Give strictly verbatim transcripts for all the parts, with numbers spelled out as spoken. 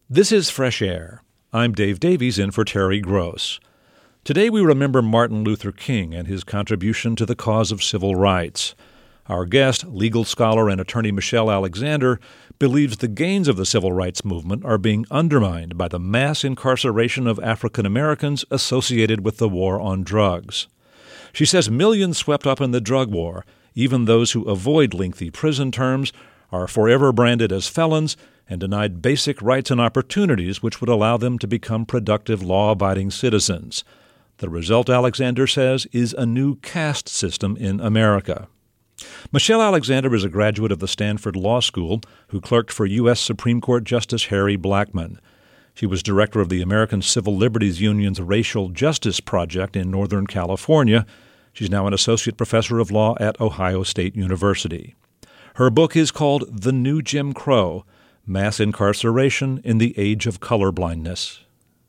This is Fresh Air. I'm Dave Davies in for Terry Gross. Today we remember Martin Luther King and his contribution to the cause of civil rights. Our guest, legal scholar and attorney Michelle Alexander, believes the gains of the civil rights movement are being undermined by the mass incarceration of African Americans associated with the war on drugs. She says millions swept up in the drug war, even those who avoid lengthy prison terms, are forever branded as felons and denied basic rights and opportunities which would allow them to become productive, law-abiding citizens. The result, Alexander says, is a new caste system in America. Michelle Alexander is a graduate of the Stanford Law School who clerked for U S Supreme Court Justice Harry Blackmun. She was director of the American Civil Liberties Union's Racial Justice Project in Northern California. She's now an associate professor of law at Ohio State University. Her book is called The New Jim Crow: Mass Incarceration in the Age of Colorblindness.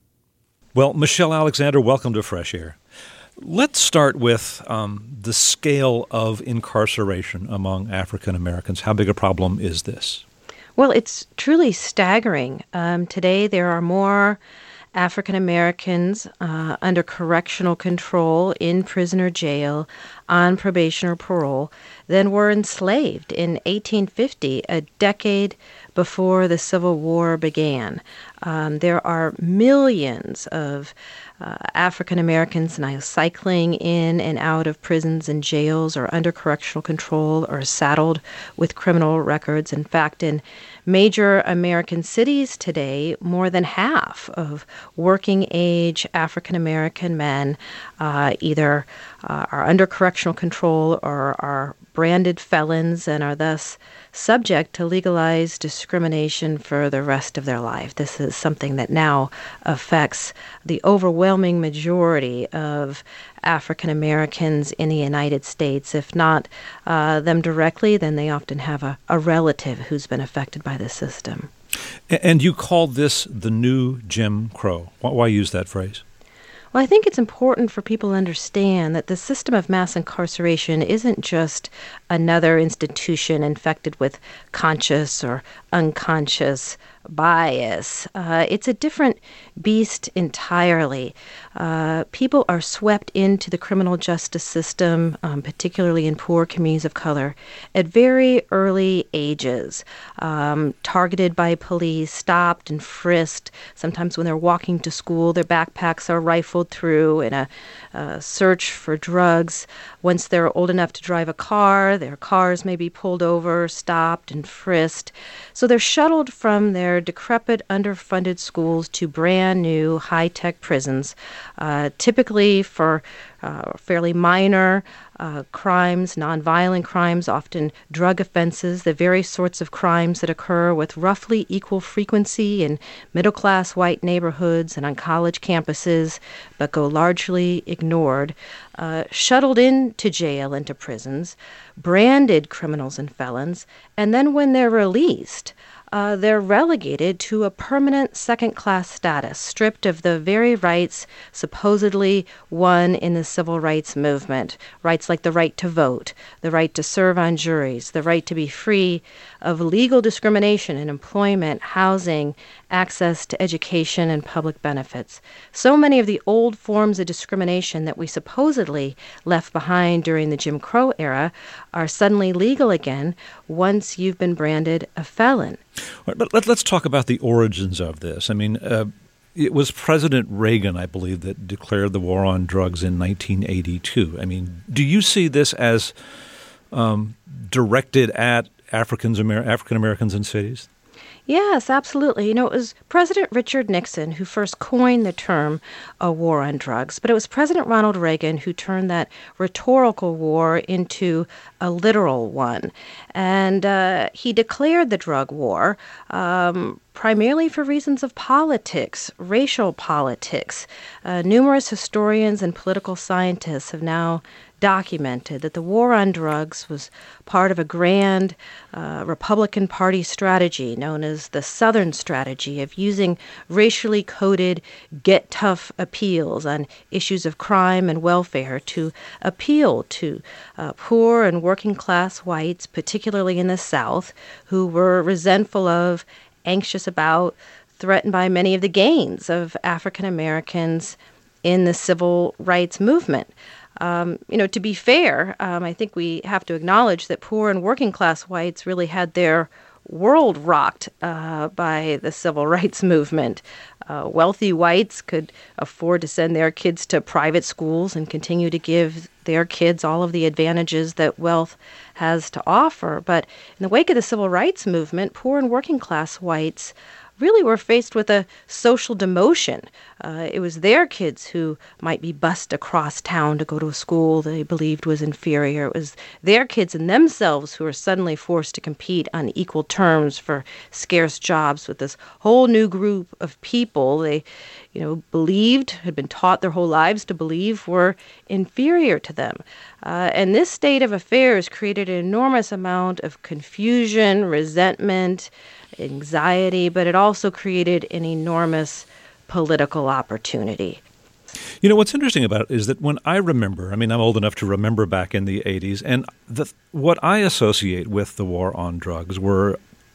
Well, Michelle Alexander, welcome to Fresh Air. Let's start with um, the scale of incarceration among African Americans. How big a problem is this? Well, it's truly staggering. Um, today there are more African Americans uh, under correctional control in prison or jail on probation or parole than were enslaved in eighteen fifty, a decade before the Civil War began. Um, there are millions of uh, African Americans now cycling in and out of prisons and jails or under correctional control or saddled with criminal records. In fact, in major American cities today, more than half of working-age African American men uh, either uh, are under correctional control or are branded felons and are thus subject to legalized discrimination for the rest of their life. This is something that now affects the overwhelming majority of African Americans in the United States. If not uh, them directly, then they often have a, a relative who's been affected by the system. And you called this the new Jim Crow. Why use that phrase? Well, I think it's important for people to understand that the system of mass incarceration isn't just another institution infected with conscious or unconscious bias. Uh, it's a different beast entirely. Uh, people are swept into the criminal justice system, um, particularly in poor communities of color, at very early ages, um, targeted by police, stopped and frisked. Sometimes when they're walking to school, their backpacks are rifled through in a uh, search for drugs. Once they're old enough to drive a car, their cars may be pulled over, stopped, and frisked. So they're shuttled from their decrepit, underfunded schools to brand new high-tech prisons, uh, typically for uh, fairly minor uh, crimes, nonviolent crimes, often drug offenses, the very sorts of crimes that occur with roughly equal frequency in middle-class white neighborhoods and on college campuses, but go largely ignored, uh, shuttled into jail, into prisons, branded criminals and felons, and then when they're released, Uh, they're relegated to a permanent second-class status, stripped of the very rights supposedly won in the civil rights movement, rights like the right to vote, the right to serve on juries, the right to be free of legal discrimination in employment, housing, access to education, and public benefits. So many of the old forms of discrimination that we supposedly left behind during the Jim Crow era are suddenly legal again once you've been branded a felon. But let, let's talk about the origins of this. I mean, uh, it was President Reagan, I believe, that declared the war on drugs in nineteen eighty-two. I mean, do you see this as um, directed at Africans, Amer- African Americans in cities? Yes, absolutely. You know, it was President Richard Nixon who first coined the term a war on drugs, but it was President Ronald Reagan who turned that rhetorical war into a literal one. And uh, he declared the drug war um, primarily for reasons of politics, racial politics. Uh, numerous historians and political scientists have now documented that the war on drugs was part of a grand uh, Republican Party strategy known as the Southern Strategy of using racially coded get-tough appeals on issues of crime and welfare to appeal to uh, poor and working-class whites, particularly in the South, who were resentful of, anxious about, threatened by many of the gains of African Americans in the civil rights movement. Um, you know, to be fair, um, I think we have to acknowledge that poor and working class whites really had their world rocked uh, by the civil rights movement. Uh, wealthy whites could afford to send their kids to private schools and continue to give their kids all of the advantages that wealth has to offer. But in the wake of the civil rights movement, poor and working class whites really were faced with a social demotion. Uh, it was their kids who might be bused across town to go to a school they believed was inferior. It was their kids and themselves who were suddenly forced to compete on equal terms for scarce jobs with this whole new group of people they, you know, believed, had been taught their whole lives to believe were inferior to them. Uh, and this state of affairs created an enormous amount of confusion, resentment, anxiety, but it also created an enormous political opportunity. You know, what's interesting about it is that when I remember, I mean, I'm old enough to remember back in the eighties, and the, what I associate with the war on drugs were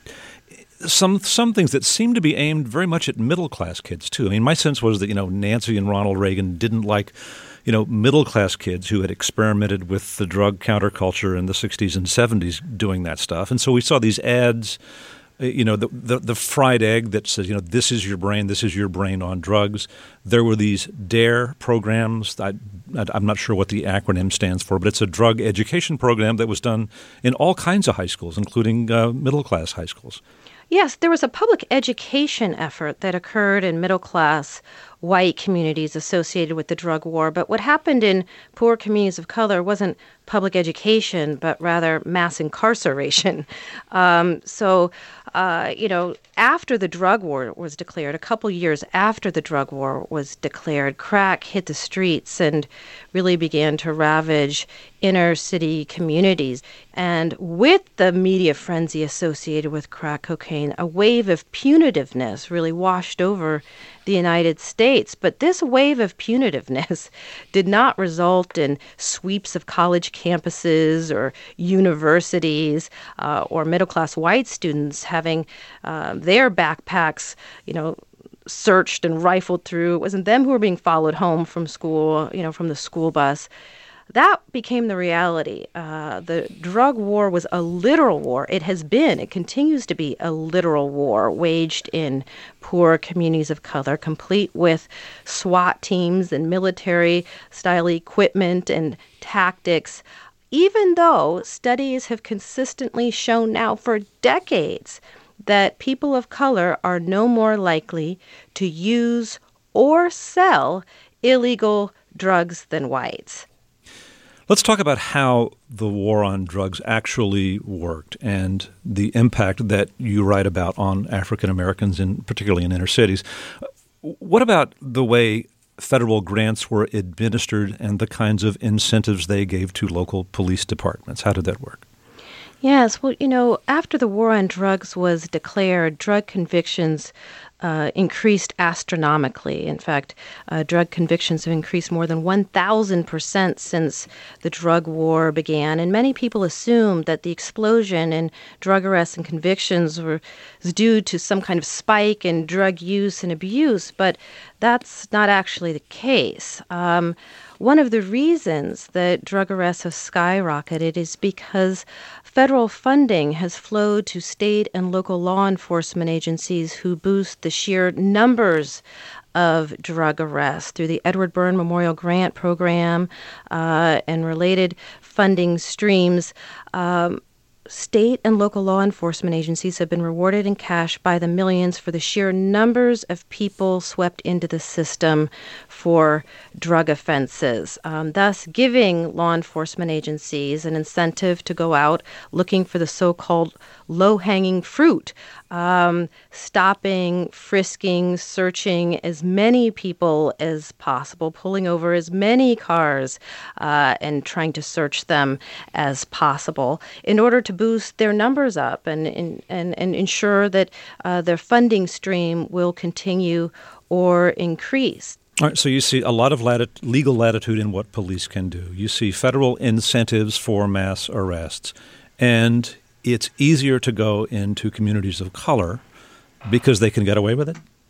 some some things that seemed to be aimed very much at middle-class kids, too. I mean, my sense was that, you know, Nancy and Ronald Reagan didn't like, you know, middle-class kids who had experimented with the drug counterculture in the sixties and seventies doing that stuff. And so we saw these ads, you know, the, the the fried egg that says, you know, this is your brain, this is your brain on drugs. There were these DARE programs. I, I'm not sure what the acronym stands for, but it's a drug education program that was done in all kinds of high schools, including uh, middle-class high schools. Yes, there was a public education effort that occurred in middle-class white communities associated with the drug war. But what happened in poor communities of color wasn't public education, but rather mass incarceration. Um, so, uh, you know, after the drug war was declared, a couple years after the drug war was declared, crack hit the streets and really began to ravage inner city communities. And with the media frenzy associated with crack cocaine, a wave of punitiveness really washed over the United States. But this wave of punitiveness did not result in sweeps of college campuses or universities uh, or middle-class white students having uh, their backpacks, you know, searched and rifled through. It wasn't them who were being followed home from school, you know, from the school bus. That became the reality. Uh, the drug war was a literal war. It has been, it continues to be a literal war waged in poor communities of color, complete with SWAT teams and military-style equipment and tactics, even though studies have consistently shown now for decades that people of color are no more likely to use or sell illegal drugs than whites. Let's talk about how the war on drugs actually worked and the impact that you write about on African Americans, in particularly in inner cities. What about the way federal grants were administered and the kinds of incentives they gave to local police departments? How did that work? Yes, well, you know, after the war on drugs was declared, drug convictions uh, increased astronomically. In fact, uh, drug convictions have increased more than one thousand percent since the drug war began. And many people assumed that the explosion in drug arrests and convictions were, was due to some kind of spike in drug use and abuse, but that's not actually the case. Um, One of the reasons that drug arrests have skyrocketed is because federal funding has flowed to state and local law enforcement agencies who boost the sheer numbers of drug arrests through the Edward Byrne Memorial Grant Program uh, and related funding streams. Um, State and local law enforcement agencies have been rewarded in cash by the millions for the sheer numbers of people swept into the system for drug offenses, um, thus giving law enforcement agencies an incentive to go out looking for the so-called low-hanging fruit, um, stopping, frisking, searching as many people as possible, pulling over as many cars uh, and trying to search them as possible in order to boost their numbers up and and, and, and ensure that uh, their funding stream will continue or increase. All right, so you see a lot of lat- legal latitude in what police can do. You see federal incentives for mass arrests, and it's easier to go into communities of color because they can get away with it?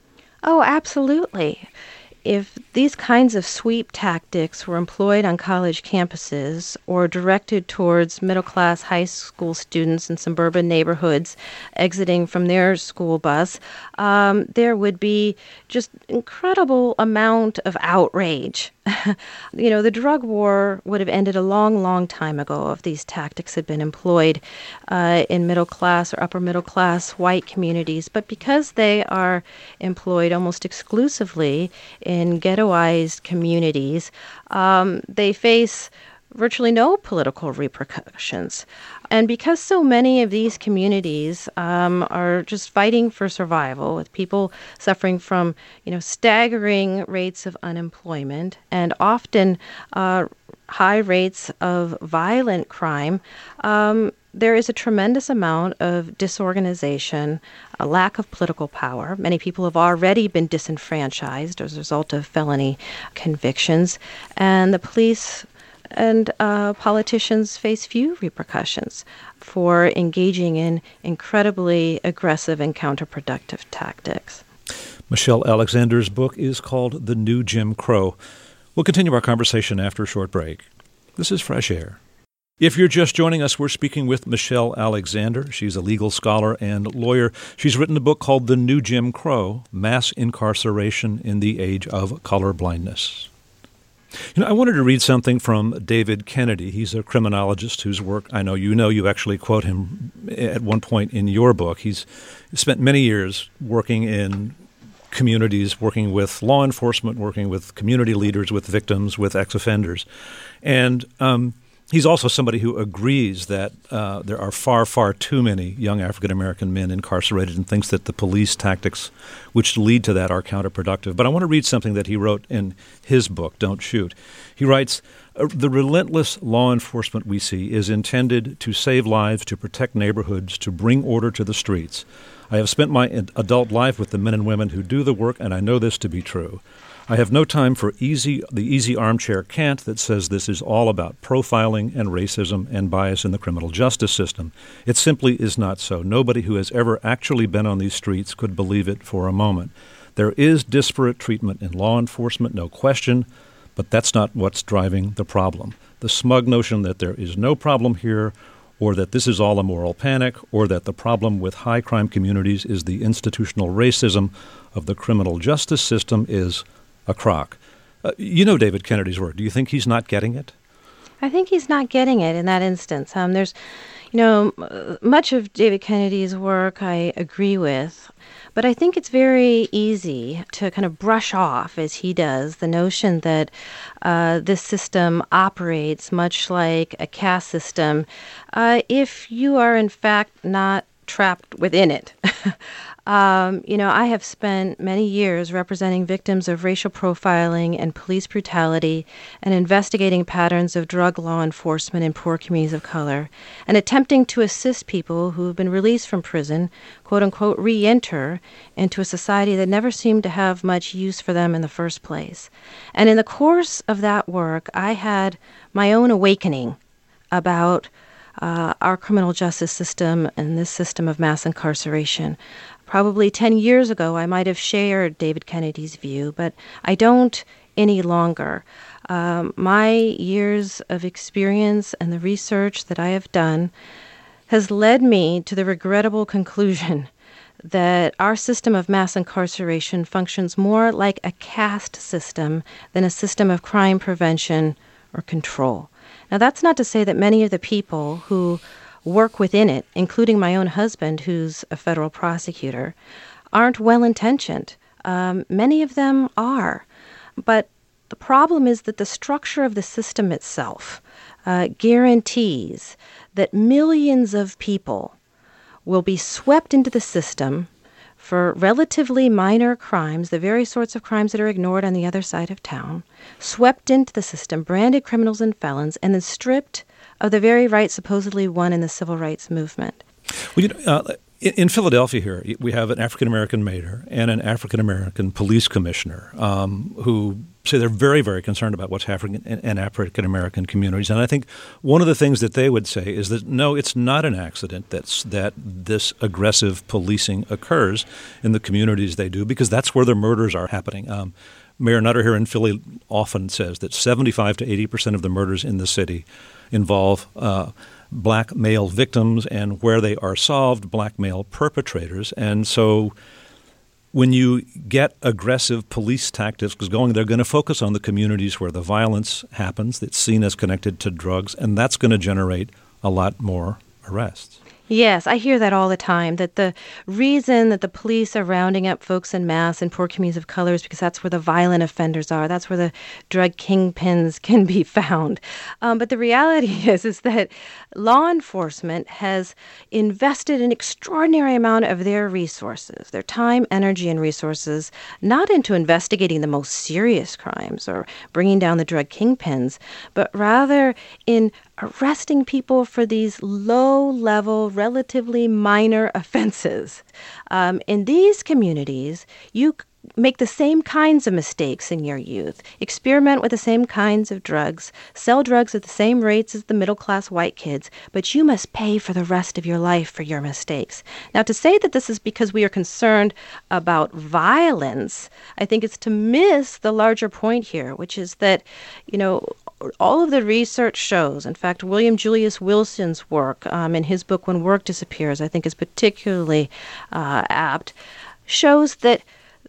Oh, absolutely. If these kinds of sweep tactics were employed on college campuses or directed towards middle class high school students in suburban neighborhoods exiting from their school bus, um, there would be just incredible amount of outrage. You know, the drug war would have ended a long, long time ago if these tactics had been employed uh, in middle class or upper middle class white communities. But because they are employed almost exclusively in ghettoized communities, um, they face virtually no political repercussions. And because so many of these communities um, are just fighting for survival, with people suffering from, you know, staggering rates of unemployment and often uh, high rates of violent crime, um, there is a tremendous amount of disorganization, a lack of political power. Many people have already been disenfranchised as a result of felony convictions, and the police and uh, politicians face few repercussions for engaging in incredibly aggressive and counterproductive tactics. Michelle Alexander's book is called The New Jim Crow. We'll continue our conversation after a short break. This is Fresh Air. If you're just joining us, we're speaking with Michelle Alexander. She's a legal scholar and lawyer. She's written a book called The New Jim Crow, Mass Incarceration in the Age of Colorblindness. You know, I wanted to read something from David Kennedy. He's a criminologist whose work I know you know. You actually quote him at one point in your book. He's spent many years working in communities, working with law enforcement, working with community leaders, with victims, with ex-offenders. And um, he's also somebody who agrees that uh, there are far, far too many young African-American men incarcerated and thinks that the police tactics which lead to that are counterproductive. But I want to read something that he wrote in his book, Don't Shoot. He writes, "The relentless law enforcement we see is intended to save lives, to protect neighborhoods, to bring order to the streets. I have spent my adult life with the men and women who do the work, and I know this to be true. I have no time for easy the easy armchair cant that says this is all about profiling and racism and bias in the criminal justice system. It simply is not so. Nobody who has ever actually been on these streets could believe it for a moment. There is disparate treatment in law enforcement, no question, but that's not what's driving the problem. The smug notion that there is no problem here, or that this is all a moral panic, or that the problem with high crime communities is the institutional racism of the criminal justice system is a crock." Uh, you know David Kennedy's work. Do you think he's not getting it? I think he's not getting it in that instance. Um, there's, you know, much of David Kennedy's work I agree with, but I think it's very easy to kind of brush off, as he does, the notion that uh, this system operates much like a caste system uh, if you are, in fact, not trapped within it. Um, you know, I have spent many years representing victims of racial profiling and police brutality and investigating patterns of drug law enforcement in poor communities of color and attempting to assist people who have been released from prison, quote unquote, re-enter into a society that never seemed to have much use for them in the first place. And in the course of that work, I had my own awakening about uh, our criminal justice system and this system of mass incarceration. Probably ten years ago, I might have shared David Kennedy's view, but I don't any longer. Um, my years of experience and the research that I have done has led me to the regrettable conclusion that our system of mass incarceration functions more like a caste system than a system of crime prevention or control. Now, that's not to say that many of the people who work within it, including my own husband, who's a federal prosecutor, aren't well-intentioned. Um, many of them are. But the problem is that the structure of the system itself uh, guarantees that millions of people will be swept into the system for relatively minor crimes, the very sorts of crimes that are ignored on the other side of town, swept into the system, branded criminals and felons, and then stripped of the very rights supposedly won in the civil rights movement. Well, you know, uh, in, in Philadelphia here, we have an African-American mayor and an African-American police commissioner um, who say they're very, very concerned about what's happening in, in African-American communities. And I think one of the things that they would say is that, no, it's not an accident that's, that this aggressive policing occurs in the communities they do, because that's where the murders are happening. Um, Mayor Nutter here in Philly often says that seventy-five to eighty percent of the murders in the city involve uh, black male victims, and where they are solved, black male perpetrators. And so when you get aggressive police tactics going, they're going to focus on the communities where the violence happens, that's seen as connected to drugs, and that's going to generate a lot more arrests. Yes, I hear that all the time, that the reason that the police are rounding up folks en masse in poor communities of color is because that's where the violent offenders are. That's where the drug kingpins can be found. Um, but the reality is, is that law enforcement has invested an extraordinary amount of their resources, their time, energy, and resources, not into investigating the most serious crimes or bringing down the drug kingpins, but rather in arresting people for these low-level, relatively minor offenses. Um, in these communities, you c- make the same kinds of mistakes in your youth, experiment with the same kinds of drugs, sell drugs at the same rates as the middle-class white kids, but you must pay for the rest of your life for your mistakes. Now, to say that this is because we are concerned about violence, I think it's to miss the larger point here, which is that, you know, all of the research shows, in fact, William Julius Wilson's work um, in his book, When Work Disappears, I think is particularly uh, apt, shows that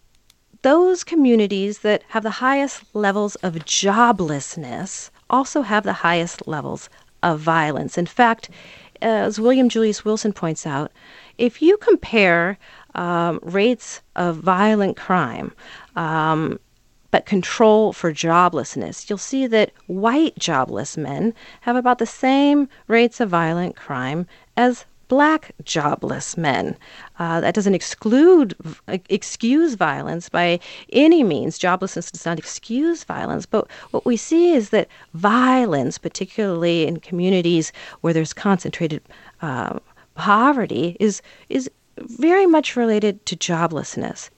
those communities that have the highest levels of joblessness also have the highest levels of violence. In fact, as William Julius Wilson points out, if you compare um, rates of violent crime, um, but control for joblessness, you'll see that white jobless men have about the same rates of violent crime as black jobless men. Uh, that doesn't exclude, excuse violence by any means. Joblessness does not excuse violence. But what we see is that violence, particularly in communities where there's concentrated uh, poverty, is is very much related to joblessness.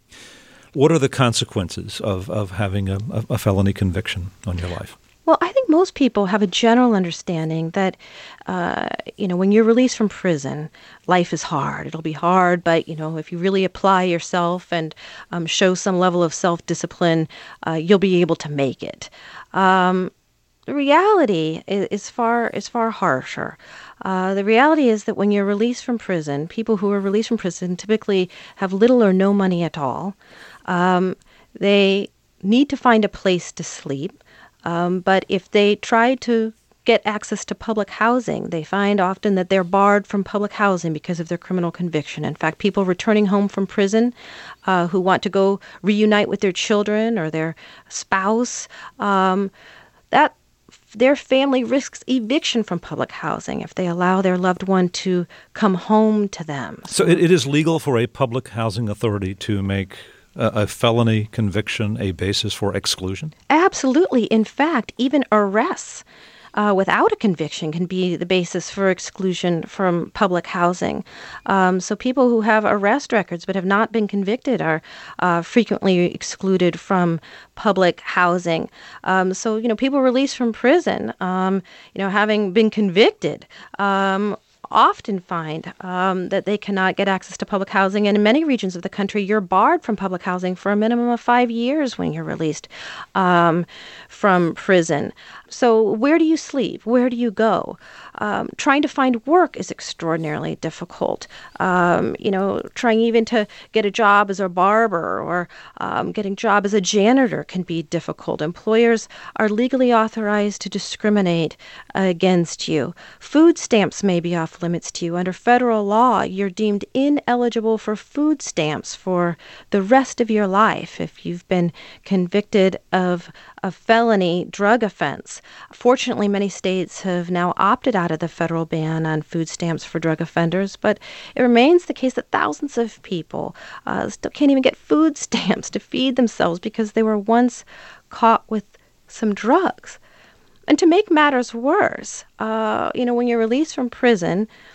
What are the consequences of, of having a, a felony conviction on your life? Well, I think most people have a general understanding that, uh, you know, when you're released from prison, life is hard. It'll be hard, but, you know, if you really apply yourself and um, show some level of self-discipline, uh, you'll be able to make it. Um, the reality is, is far is far harsher. Uh, the reality is that when you're released from prison, people who are released from prison typically have little or no money at all. Um, they need to find a place to sleep. Um, but if they try to get access to public housing, they find often that they're barred from public housing because of their criminal conviction. In fact, people returning home from prison uh, who want to go reunite with their children or their spouse, um, that their family risks eviction from public housing if they allow their loved one to come home to them. So it, it is legal for a public housing authority to make a felony conviction a basis for exclusion? Absolutely. In fact, even arrests uh, without a conviction can be the basis for exclusion from public housing. Um, so people who have arrest records but have not been convicted are uh, frequently excluded from public housing. Um, so, you know, people released from prison, um, you know, having been convicted, um, often find um, that they cannot get access to public housing. And in many regions of the country, you're barred from public housing for a minimum of five years when you're released um, from prison. So where do you sleep? Where do you go? Um, trying to find work is extraordinarily difficult. Um, you know, trying even to get a job as a barber or um, getting a job as a janitor can be difficult. Employers are legally authorized to discriminate against you. Food stamps may be off limits to you. Under federal law, you're deemed ineligible for food stamps for the rest of your life if you've been convicted of a felony drug offense. Fortunately, many states have now opted out of the federal ban on food stamps for drug offenders, but it remains the case that thousands of people uh, still can't even get food stamps to feed themselves because they were once caught with some drugs. And to make matters worse, uh, you know, when you're released from prison,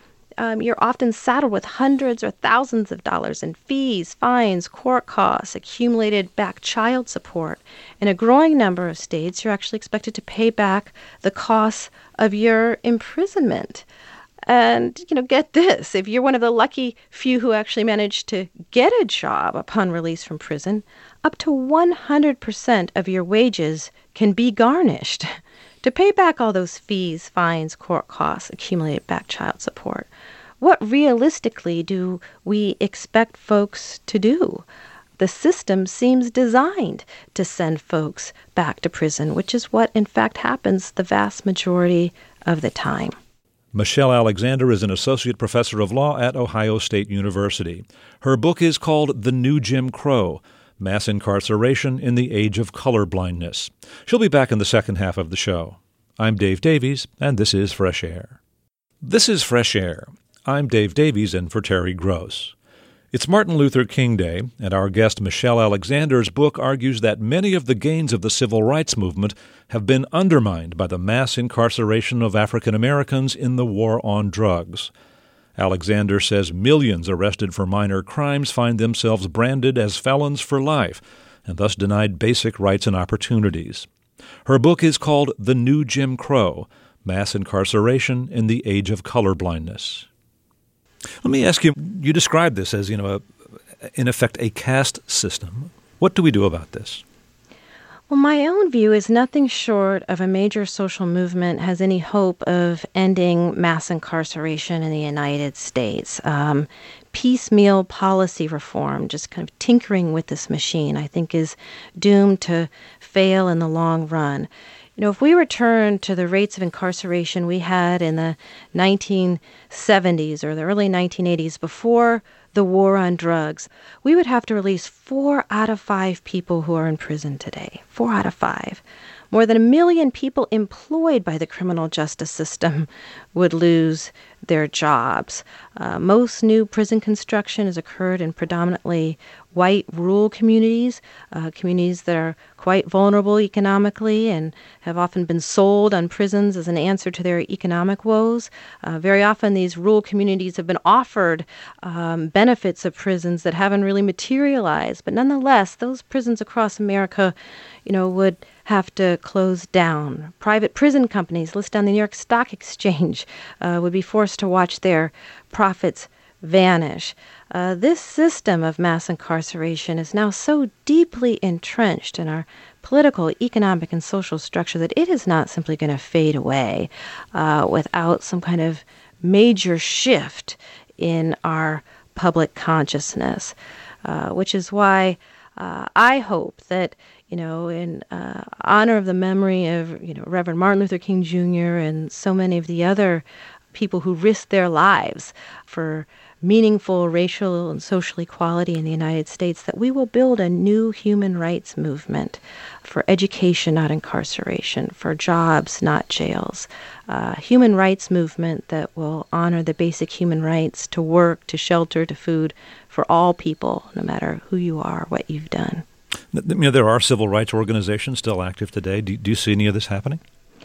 um, you're often saddled with hundreds or thousands of dollars in fees, fines, court costs, accumulated back child support. In a growing number of states, you're actually expected to pay back the costs of your imprisonment. And, you know, get this, if you're one of the lucky few who actually managed to get a job upon release from prison, up to one hundred percent of your wages can be garnished to pay back all those fees, fines, court costs, accumulated back child support. What realistically do we expect folks to do? The system seems designed to send folks back to prison, which is what, in fact, happens the vast majority of the time. Michelle Alexander is an associate professor of law at Ohio State University. Her book is called The New Jim Crow: Mass Incarceration in the Age of Colorblindness. She'll be back in the second half of the show. I'm Dave Davies, and this is Fresh Air. This is Fresh Air. I'm Dave Davies in for Terry Gross. It's Martin Luther King Day, and our guest Michelle Alexander's book argues that many of the gains of the civil rights movement have been undermined by the mass incarceration of African Americans in the war on drugs. Alexander says millions arrested for minor crimes find themselves branded as felons for life and thus denied basic rights and opportunities. Her book is called The New Jim Crow: Mass Incarceration in the Age of Colorblindness. Let me ask you, you describe this as, you know, a, in effect, a caste system. What do we do about this? Well, my own view is nothing short of a major social movement has any hope of ending mass incarceration in the United States. Um, piecemeal policy reform, just kind of tinkering with this machine, I think is doomed to fail in the long run. You know, if we return to the rates of incarceration we had in the nineteen seventies or the early nineteen eighties before the war on drugs, we would have to release four out of five people who are in prison today. Four out of five. More than a million people employed by the criminal justice system would lose their jobs. Uh, most new prison construction has occurred in predominantly white rural communities, uh, communities that are quite vulnerable economically and have often been sold on prisons as an answer to their economic woes. Uh, very often these rural communities have been offered um, benefits of prisons that haven't really materialized, but nonetheless, those prisons across America, you know, would have to close down. Private prison companies listed on the New York Stock Exchange uh, would be forced to watch their profits vanish. Uh, this system of mass incarceration is now so deeply entrenched in our political, economic, and social structure that it is not simply going to fade away uh, without some kind of major shift in our public consciousness, uh, which is why uh, I hope that, you know, in uh, honor of the memory of, you know, Reverend Martin Luther King Junior and so many of the other people who risked their lives for meaningful racial and social equality in the United States, that we will build a new human rights movement for education, not incarceration, for jobs, not jails, a human rights movement that will honor the basic human rights to work, to shelter, to food for all people, no matter who you are, what you've done. You know, there are civil rights organizations still active today. Do, do you see any of this happening?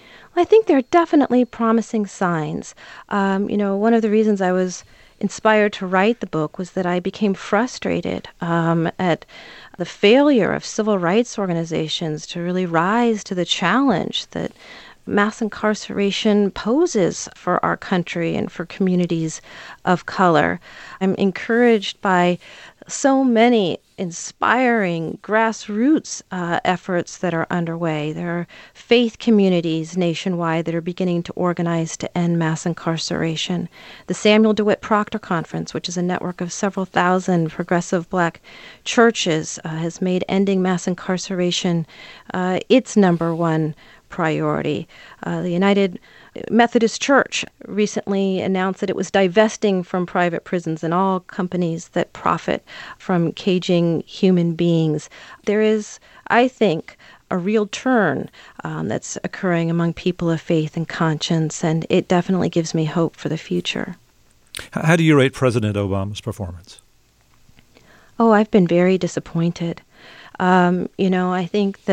I think there are definitely promising signs. Um, you know, one of the reasons I was inspired to write the book was that I became frustrated um, at the failure of civil rights organizations to really rise to the challenge that mass incarceration poses for our country and for communities of color. I'm encouraged by so many inspiring grassroots uh, efforts that are underway. There are faith communities nationwide that are beginning to organize to end mass incarceration. The Samuel DeWitt Proctor Conference, which is a network of several thousand progressive black churches, uh, has made ending mass incarceration uh, its number one priority. Uh, the United Methodist Church recently announced that it was divesting from private prisons and all companies that profit from caging human beings. There is, I think, a real turn um, that's occurring among people of faith and conscience, and it definitely gives me hope for the future. How do you rate President Obama's performance? Oh, I've been very disappointed. Um, you know, I think that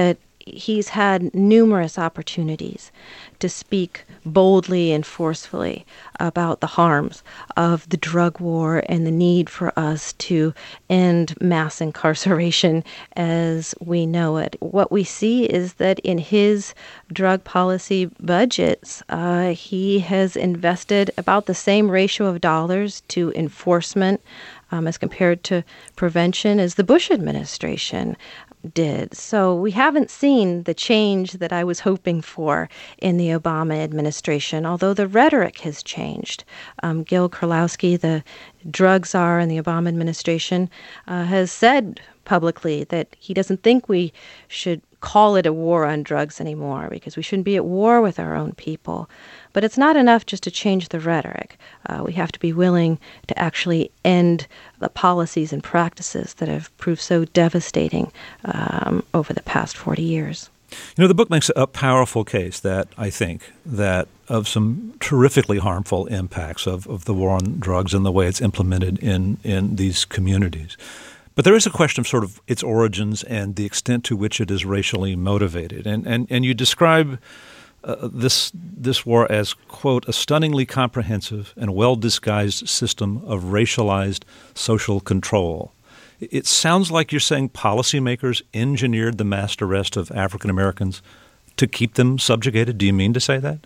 he's had numerous opportunities to speak boldly and forcefully about the harms of the drug war and the need for us to end mass incarceration as we know it. What we see is that in his drug policy budgets, uh, he has invested about the same ratio of dollars to enforcement um, as compared to prevention as the Bush administration did. So we haven't seen the change that I was hoping for in the Obama administration, although the rhetoric has changed. Um, Gil Kralowski, the drug czar in the Obama administration, uh, has said publicly that he doesn't think we should call it a war on drugs anymore because we shouldn't be at war with our own people. But it's not enough just to change the rhetoric. Uh, we have to be willing to actually end the policies and practices that have proved so devastating um, over the past forty years. You know, the book makes a powerful case that, I think, that of some terrifically harmful impacts of, of the war on drugs and the way it's implemented in, in these communities. But there is a question of sort of its origins and the extent to which it is racially motivated. And and, and you describe uh, this this war as, quote, a stunningly comprehensive and well-disguised system of racialized social control. It sounds like you're saying policymakers engineered the mass arrest of African Americans to keep them subjugated. Do you mean to say that?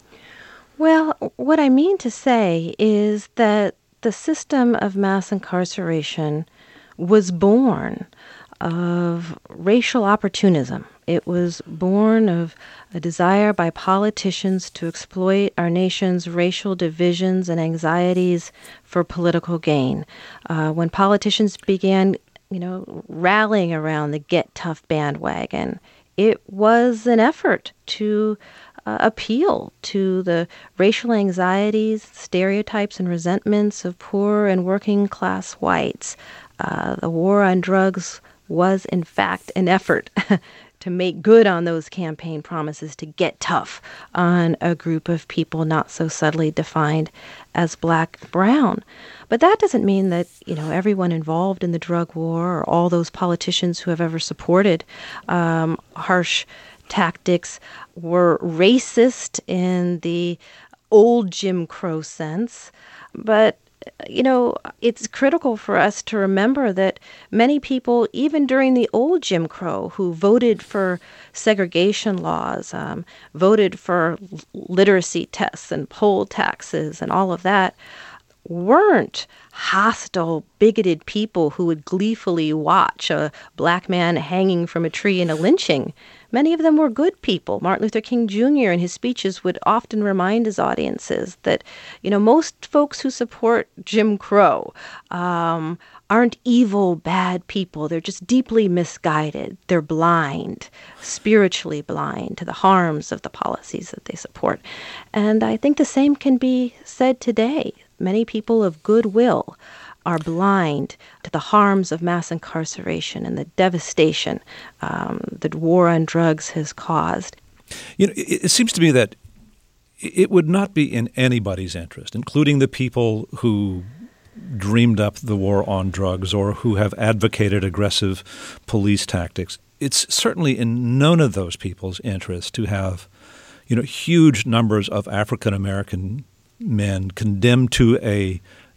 Well, what I mean to say is that the system of mass incarceration was born of racial opportunism. It was born of a desire by politicians to exploit our nation's racial divisions and anxieties for political gain. Uh, when politicians began, you know, rallying around the Get Tough bandwagon, it was an effort to uh, appeal to the racial anxieties, stereotypes, and resentments of poor and working class whites. Uh, the war on drugs was, in fact, an effort to make good on those campaign promises, to get tough on a group of people not so subtly defined as black, brown. But that doesn't mean that, you know, everyone involved in the drug war or all those politicians who have ever supported um, harsh tactics were racist in the old Jim Crow sense. But you know, it's critical for us to remember that many people, even during the old Jim Crow, who voted for segregation laws, um, voted for literacy tests and poll taxes and all of that, weren't hostile, bigoted people who would gleefully watch a black man hanging from a tree in a lynching. Many of them were good people. Martin Luther King Junior in his speeches would often remind his audiences that, you know, most folks who support Jim Crow um, aren't evil, bad people. They're just deeply misguided. They're blind, spiritually blind to the harms of the policies that they support. And I think the same can be said today. Many people of goodwill are blind to the harms of mass incarceration and the devastation um, that war on drugs has caused. You know, it, it seems to me that it would not be in anybody's interest, including the people who dreamed up the war on drugs or who have advocated aggressive police tactics. It's certainly in none of those people's interest to have, you know, huge numbers of African American men condemned to a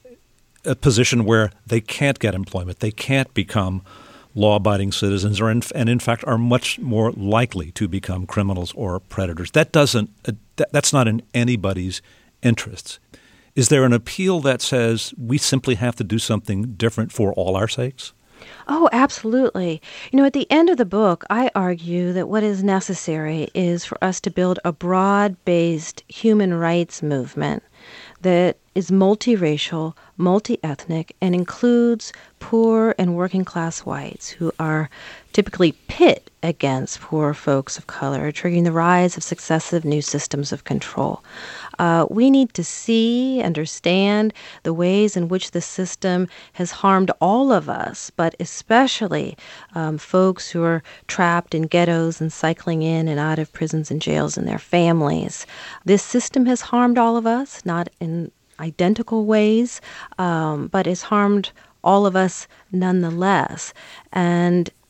a position where they can't get employment, they can't become law-abiding citizens, or in, and in fact are much more likely to become criminals or predators. That doesn't. Uh, that, that's not in anybody's interests. Is there an appeal that says we simply have to do something different for all our sakes? Oh, absolutely. You know, at the end of the book, I argue that what is necessary is for us to build a broad-based human rights movement that is multiracial, multi-ethnic, and includes poor and working-class whites who are typically pit against poor folks of color, triggering the rise of successive new systems of control. Uh, we need to see, understand the ways in which the system has harmed all of us, but especially um, folks who are trapped in ghettos and cycling in and out of prisons and jails and their families. This system has harmed all of us, not in identical ways, um, but has harmed all of us nonetheless. And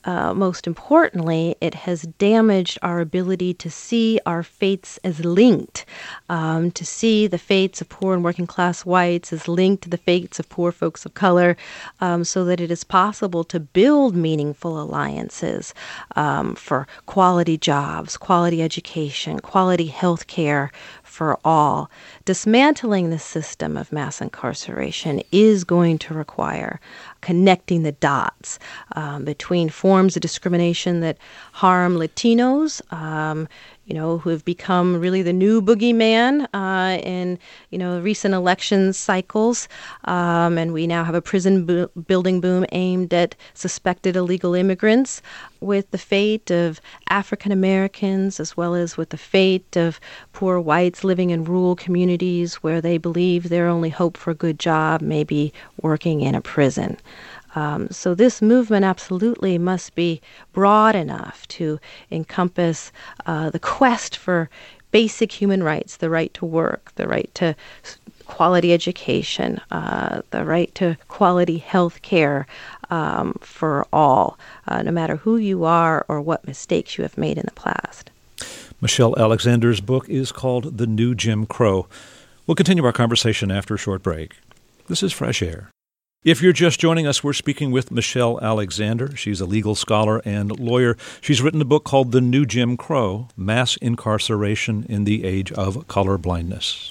uh, most importantly, it has damaged our ability to see our fates as linked, um, to see the fates of poor and working class whites as linked to the fates of poor folks of color, um, so that it is possible to build meaningful alliances um, for quality jobs, quality education, quality health care for all. Dismantling the system of mass incarceration is going to require connecting the dots um, between forms of discrimination that harm Latinos, um, you know, who have become really the new boogeyman uh, in, you know, recent election cycles. Um, and we now have a prison bu- building boom aimed at suspected illegal immigrants, with the fate of African Americans as well as with the fate of poor whites living in rural communities where they believe their only hope for a good job may be working in a prison. Um, so this movement absolutely must be broad enough to encompass uh, the quest for basic human rights, the right to work, the right to quality education, uh, the right to quality health care um, for all, uh, no matter who you are or what mistakes you have made in the past. Michelle Alexander's book is called The New Jim Crow. We'll continue our conversation after a short break. This is Fresh Air. If you're just joining us, we're speaking with Michelle Alexander. She's a legal scholar and lawyer. She's written a book called The New Jim Crow, Mass Incarceration in the Age of Colorblindness.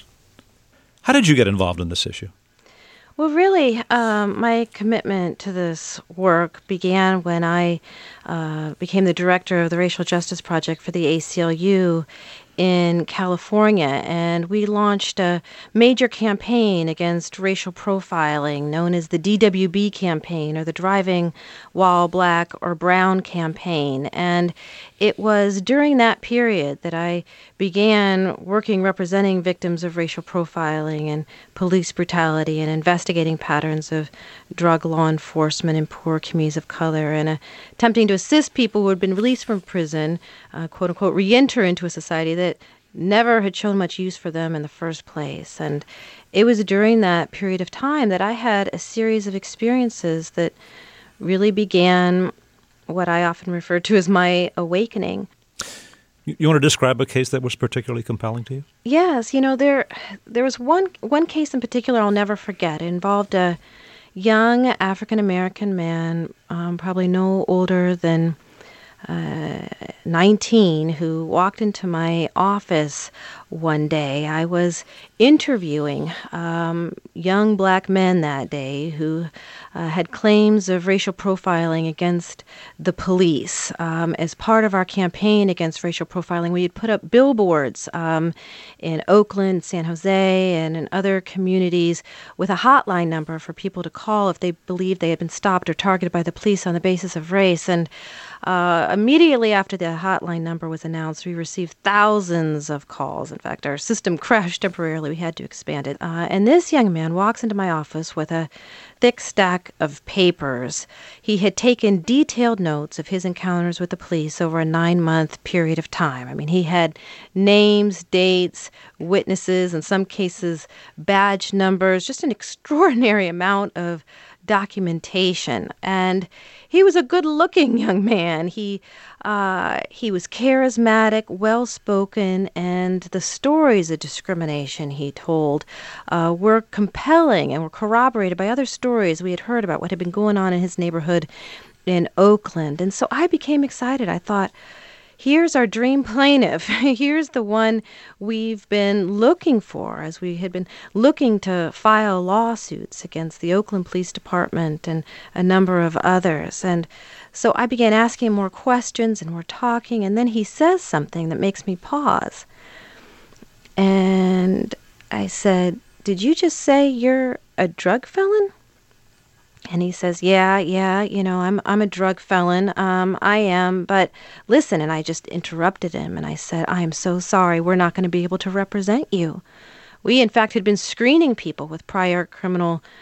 How did you get involved in this issue? Well, really, um, my commitment to this work began when I uh, became the director of the Racial Justice Project for the A C L U in California, and we launched a major campaign against racial profiling known as the D W B campaign, or the Driving While Black or Brown campaign. And it was during that period that I began working representing victims of racial profiling and police brutality and investigating patterns of drug law enforcement in poor communities of color, and uh, attempting to assist people who had been released from prison, uh, quote unquote, re-enter into a society that never had shown much use for them in the first place. And it was during that period of time that I had a series of experiences that really began what I often refer to as my awakening. You, you want to describe a case that was particularly compelling to you? Yes, you know, there there was one one case in particular I'll never forget. It involved a young African-American man, um, probably no older than uh, nineteen, who walked into my office one day. I was interviewing um, young black men that day who uh, had claims of racial profiling against the police. Um, as part of our campaign against racial profiling, we had put up billboards um, in Oakland, San Jose, and in other communities with a hotline number for people to call if they believed they had been stopped or targeted by the police on the basis of race. And uh, immediately after the hotline number was announced, we received thousands of calls. In fact, our system crashed temporarily. We had to expand it. Uh, and this young man walks into my office with a thick stack of papers. He had taken detailed notes of his encounters with the police over a nine-month period of time. I mean, he had names, dates, witnesses, in some cases badge numbers, just an extraordinary amount of documentation. And he was a good-looking young man. He uh, he was charismatic, well-spoken, and the stories of discrimination he told uh, were compelling and were corroborated by other stories we had heard about what had been going on in his neighborhood in Oakland. And so I became excited. I thought, here's our dream plaintiff. Here's the one we've been looking for, as we had been looking to file lawsuits against the Oakland Police Department and a number of others. And so I began asking more questions, and we're talking, and then he says something that makes me pause. And I said, "Did you just say you're a drug felon?" And he says, yeah, yeah, you know, I'm I'm a drug felon. Um, I am. But listen, and I just interrupted him, and I said, I am so sorry. We're not going to be able to represent you. We, in fact, had been screening people with prior criminal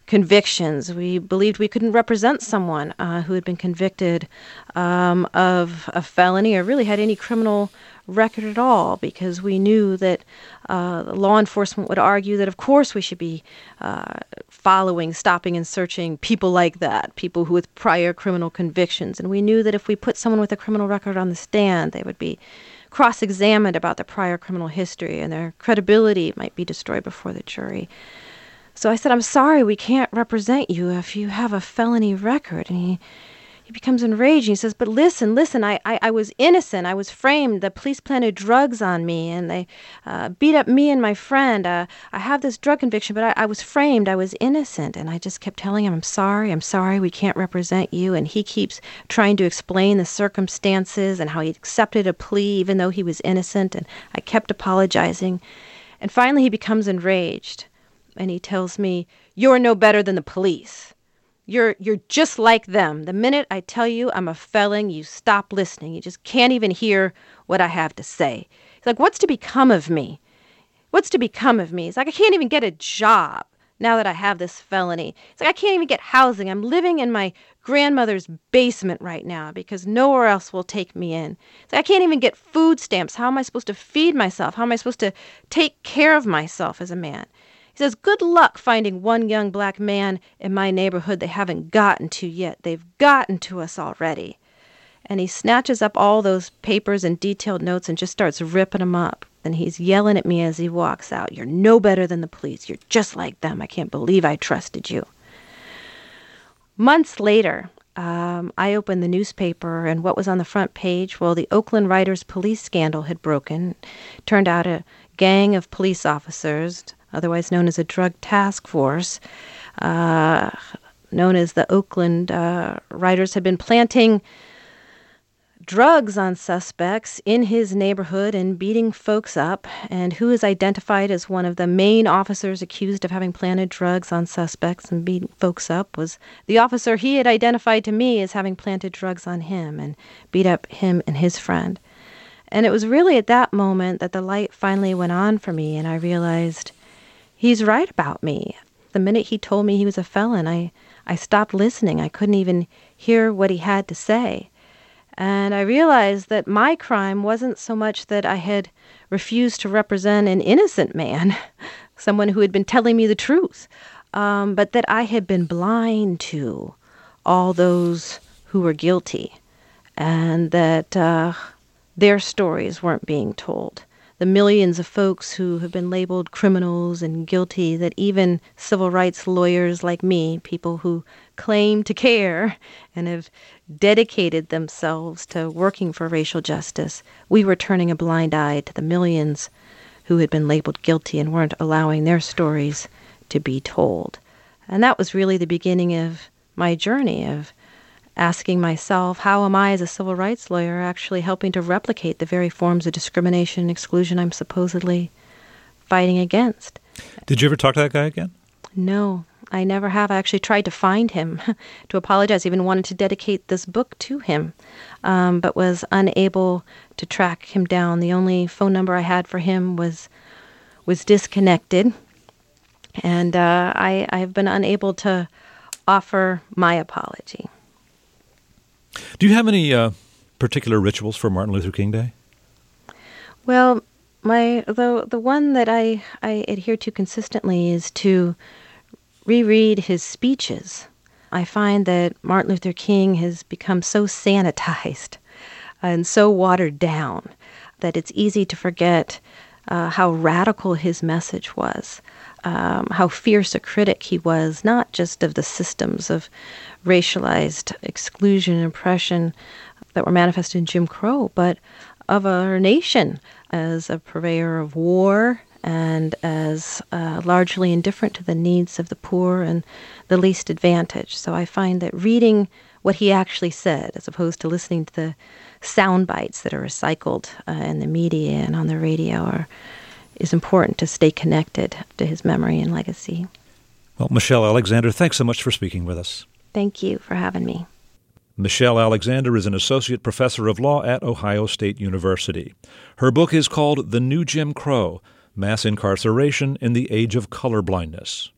convictions. We believed we couldn't represent someone uh, who had been convicted um, of a felony or really had any criminal record at all, because we knew that uh, law enforcement would argue that, of course, we should be uh, following, stopping, and searching people like that, people who with prior criminal convictions. And we knew that if we put someone with a criminal record on the stand, they would be cross-examined about the prior criminal history, and their credibility might be destroyed before the jury. So I said, I'm sorry, we can't represent you if you have a felony record. And he, he becomes enraged. He says, but listen, listen, I, I, I was innocent. I was framed. The police planted drugs on me, and they uh, beat up me and my friend. Uh, I have this drug conviction, but I, I was framed. I was innocent. And I just kept telling him, I'm sorry, I'm sorry, we can't represent you. And he keeps trying to explain the circumstances and how he accepted a plea even though he was innocent. And I kept apologizing. And finally he becomes enraged. And he tells me, you're no better than the police. You're you're just like them. The minute I tell you I'm a felon, you stop listening. You just can't even hear what I have to say. He's like, what's to become of me? What's to become of me? He's like, I can't even get a job now that I have this felony. It's like, I can't even get housing. I'm living in my grandmother's basement right now because nowhere else will take me in. It's like, I can't even get food stamps. How am I supposed to feed myself? How am I supposed to take care of myself as a man? He says, good luck finding one young black man in my neighborhood they haven't gotten to yet. They've gotten to us already. And he snatches up all those papers and detailed notes and just starts ripping them up. And he's yelling at me as he walks out. You're no better than the police. You're just like them. I can't believe I trusted you. Months later, um, I opened the newspaper, and what was on the front page? Well, the Oakland Writers police scandal had broken. Turned out a gang of police officers, otherwise known as a drug task force, uh, known as the Oakland uh, Writers, had been planting drugs on suspects in his neighborhood and beating folks up. And who is identified as one of the main officers accused of having planted drugs on suspects and beating folks up was the officer he had identified to me as having planted drugs on him and beat up him and his friend. And it was really at that moment that the light finally went on for me, and I realized he's right about me. The minute he told me he was a felon, I, I stopped listening. I couldn't even hear what he had to say. And I realized that my crime wasn't so much that I had refused to represent an innocent man, someone who had been telling me the truth, um, but that I had been blind to all those who were guilty, and that uh, their stories weren't being told. The millions of folks who have been labeled criminals and guilty, that even civil rights lawyers like me, people who claim to care and have dedicated themselves to working for racial justice, we were turning a blind eye to the millions who had been labeled guilty and weren't allowing their stories to be told. And that was really the beginning of my journey of asking myself, how am I as a civil rights lawyer actually helping to replicate the very forms of discrimination and exclusion I'm supposedly fighting against? Did you ever talk to that guy again? No, I never have. I actually tried to find him to apologize, even wanted to dedicate this book to him, um, but was unable to track him down. The only phone number I had for him was was disconnected, and uh, I, I've been unable to offer my apology. Do you have any uh, particular rituals for Martin Luther King Day? Well, my the the one that I, I adhere to consistently is to reread his speeches. I find that Martin Luther King has become so sanitized and so watered down that it's easy to forget uh, how radical his message was, um, how fierce a critic he was, not just of the systems of racialized exclusion and oppression that were manifested in Jim Crow, but of our nation as a purveyor of war and as uh, largely indifferent to the needs of the poor and the least advantaged. So I find that reading what he actually said, as opposed to listening to the sound bites that are recycled uh, in the media and on the radio, are, is important to stay connected to his memory and legacy. Well, Michelle Alexander, thanks so much for speaking with us. Thank you for having me. Michelle Alexander is an associate professor of law at Ohio State University. Her book is called The New Jim Crow: Mass Incarceration in the Age of Colorblindness.